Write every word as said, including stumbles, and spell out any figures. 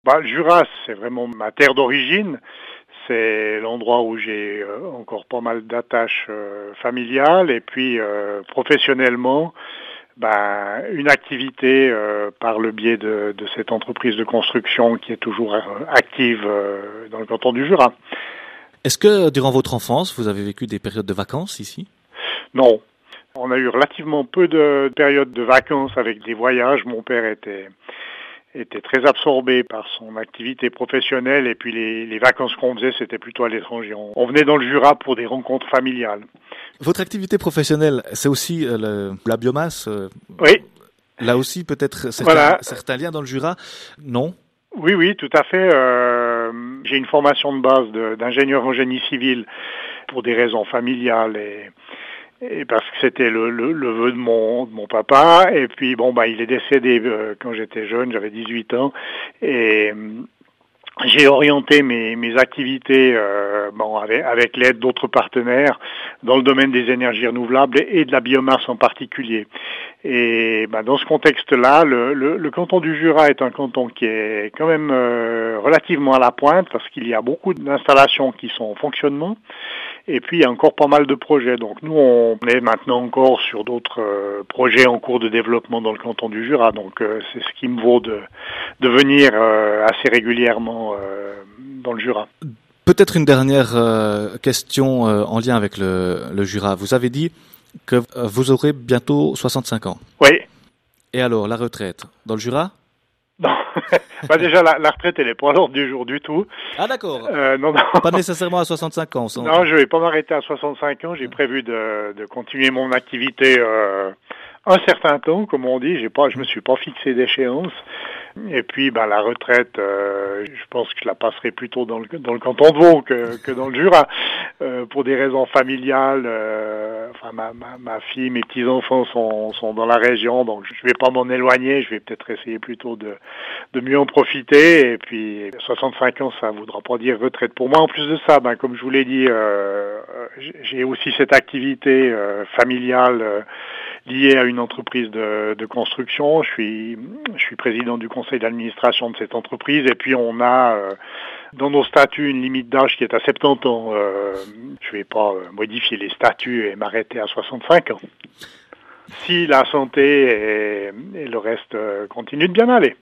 Bah, le Jura, c'est vraiment ma terre d'origine. C'est l'endroit où j'ai euh, encore pas mal d'attaches euh, familiales et puis euh, professionnellement, ben, une activité euh, par le biais de, de cette entreprise de construction qui est toujours euh, active euh, dans le canton du Jura. Est-ce que durant votre enfance, vous avez vécu des périodes de vacances ici? Non, on a eu relativement peu de périodes de vacances avec des voyages. Mon père était était très absorbé par son activité professionnelle et puis les, les vacances qu'on faisait, c'était plutôt à l'étranger. On, on venait dans le Jura pour des rencontres familiales. Votre activité professionnelle, c'est aussi euh, le, la biomasse euh, Oui. Là aussi, peut-être certains, Voilà. certains liens dans le Jura? Non? Oui, oui, tout à fait. Euh, j'ai une formation de base de, d'ingénieur en génie civil pour des raisons familiales et Et parce que c'était le, le, le vœu de mon, de mon papa. Et puis, bon, bah, il est décédé euh, quand j'étais jeune, j'avais dix-huit ans. Et euh, j'ai orienté mes, mes activités euh, bon, avec, avec l'aide d'autres partenaires dans le domaine des énergies renouvelables et, et de la biomasse en particulier. Et bah, dans ce contexte-là, le, le, le canton du Jura est un canton qui est quand même euh, relativement à la pointe parce qu'il y a beaucoup d'installations qui sont en fonctionnement. Et puis, il y a encore pas mal de projets. Donc, nous, on est maintenant encore sur d'autres euh, projets en cours de développement dans le canton du Jura. Donc, euh, c'est ce qui me vaut de, de venir euh, assez régulièrement euh, dans le Jura. Peut-être une dernière euh, question euh, en lien avec le, le Jura. Vous avez dit que euh, vous aurez bientôt soixante-cinq ans. Oui. Et alors, la retraite dans le Jura? Non, bah déjà la, la retraite elle est pas à l'ordre du jour du tout. Ah d'accord. Euh, non, non. Pas nécessairement à soixante-cinq ans. Sans... Non, je vais pas m'arrêter à soixante-cinq ans. J'ai prévu de, de continuer mon activité euh, un certain temps, comme on dit. J'ai pas, je me suis pas fixé d'échéance. Et puis, ben la retraite, euh, je pense que je la passerai plutôt dans le dans le canton de Vaud que que dans le Jura, euh, pour des raisons familiales. Euh, enfin, ma, ma ma fille, mes petits enfants sont sont dans la région, donc je vais pas m'en éloigner. Je vais peut-être essayer plutôt de de mieux en profiter. Et puis, soixante-cinq ans, ça voudra pas dire retraite pour moi. En plus de ça, ben comme je vous l'ai dit, euh, j'ai aussi cette activité euh, familiale. Euh, lié à une entreprise de, de construction. Je suis, je suis président du conseil d'administration de cette entreprise et puis on a euh, dans nos statuts une limite d'âge qui est à soixante-dix ans. Euh, je vais pas euh, modifier les statuts et m'arrêter à soixante-cinq ans. Si la santé et, et le reste euh, continuent de bien aller.